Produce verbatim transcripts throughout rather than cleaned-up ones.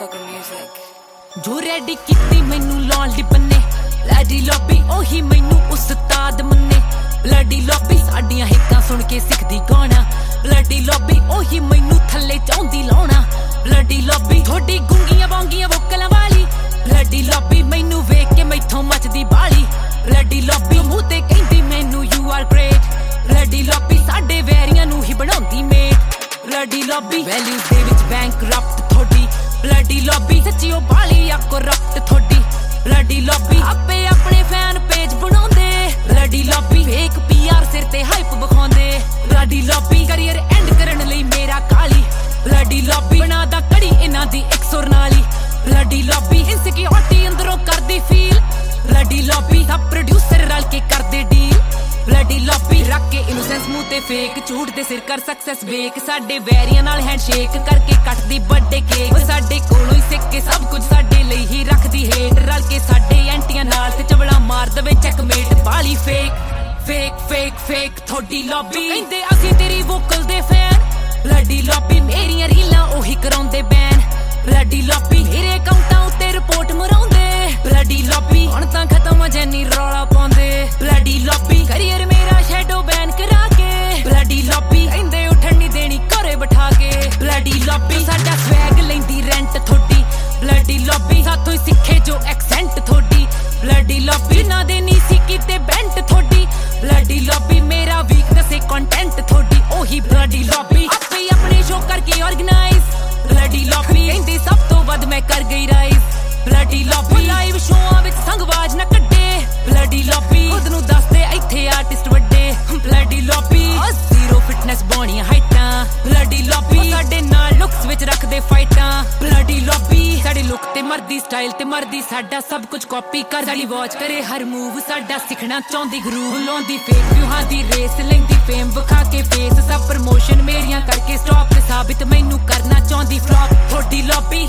second music. जो ready कीती मैनू लाउन दी बन्ने ब्लडी लॉबी ओही मैनू उस्ताद मन्ने ब्लडी लॉबी साडियां हितां सुन के सिखदी गाना ब्लडी लॉबी ओही मैनू थल्ले चाहुंदी लाउणा ब्लडी लॉबी थोड़ी गुंगियां बांगियां वोकलां वाली ब्लडी लॉबी मैनू वेख के मैथों मचदी बाली ब्लडी लॉबी मूंह ते कहंदी मैनू you are great bloody lobby साडे वैरियां नू ही बनाउंदी मेट ब्लडी लॉबी वैल्यूज दे विच बैंकरप्ट थोड़ी ब्लडी लॉबी सच्ची ओ बाली आ करप्ट थोड़ी ब्लडी लॉबी आपे अपने फैन पेज बनाउंदे ब्लडी लॉबी फेक पीआर सिर ते हाइप विखाउंदे ब्लडी लॉबी करियर एंड करन लई मेरा काली ब्लडी लॉबी बनादा कड़ी इन्हां दी एक सुर नाली ब्लडी लॉबी इनसिक्योरिटी अंदरों करदी फील ब्लडी लॉबी सब प्रोड्यूसर रल के करदे डील ब्लडी लॉबी रख के इनोसेंस मुंह ते फेक झूठ दे सिर कर सक्सेस वेक साडे वैरियां नाल हैंडशेक करके कटदी बर्थडे केक साडे कोलों ही सिक के सब कुछ साडे लई ही रखदी हेट रल के साडे एंटियां नाल ते चबड़ा मार दवे checkmate Bali fake fake fake fake थोड़ी लॉबी कहंदे असीं तेरी वोकल दे फैन ब्लडी लॉबी मेरियां रीलां ओही कराउंदे बैन ब्लडी लॉबी मेरे अकाउंटां उत्ते रिपोर्ट मराउंदे ब्लडी लॉबी हुण तां खत्म जैनी रौला पाउंदे ब्लडी लॉबी करियर मेरा शैडो बैन करा के ब्लडी लॉबी कहंदे उठण नहीं देनी घरे बिठा के ब्लडी लॉबी साडा स्वैग लैंदी रेंट थोड़ी ब्लडी लॉबी साथों ही सिखे जो एक्सेंट थोड़ी ब्लडी लॉबी ना दे नी सी कीते बेंट थोड़ी ब्लडी लॉबी मेरा वीकनेस है कंटेंट थोड़ी ओही ब्लडी लॉबी आपे अपने शो करके ऑर्गेनाइज ब्लडी लॉबी कहंदी सब तो वध मैं कर गई राइज ब्लडी लॉबी लाइव शोआं विच संगवाज ना कड्डे ब्लडी लॉबी खुद नू दसदे इत्थे आर्टिस्ट वड्डे ब्लडी लॉबी जीरो फिटनेस बॉणियां हाइटां ब्लडी लॉबी साडे नाल लुक्स विच रखदे फाइटां ब्लडी लॉबी साडे लुक ते मर्दी स्टाइल ते मर्दी साडा सब कुछ कॉपी कर साडी वॉच करे हर मूव साडा सिखना चाहुंदी ग्रूव लाउंदी फेक व्यूहां दी रेस लैंदी फेम विखा के फेस सब प्रमोशन मेरियां करके स्टॉप ते साबित मैनू करना चाहुंदी फ्लॉप थोड़ी लॉबी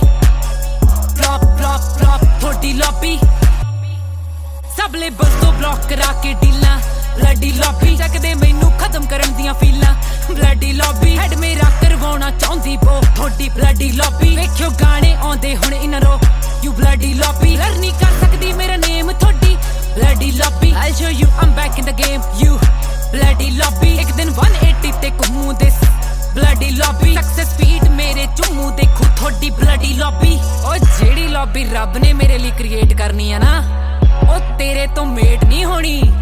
फ्लॉप फ्लॉप फ्लॉप थोड़ी लॉबी सब लेबल्स तो ब्लॉक करा के डीलां ब्लडी लॉबी चकदे मैनू खत्म करन दियां फीलां ब्लडी लॉबी हेड मेरा करवाउणा चाहुंदी बो थोड़ी ब्लडी लॉबी वेखियो गाने आउंदे हुण इन्हां रो यू ब्लडी लॉबी लर्न नहीं कर सकदी मेरा नेम थोड़ी bloody lobby I'll show you I'm back in the game you bloody lobby एक दिन one eighty ते घुमू दे ब्लडी लॉबी सक्सेस स्पीड मेरे चुम्मू देखो थोड़ी ब्लडी लॉबी ओ जेड़ी लॉबी रब ने मेरे लिए क्रिएट करनी है ना ओ तेरे तो मेट नहीं होनी।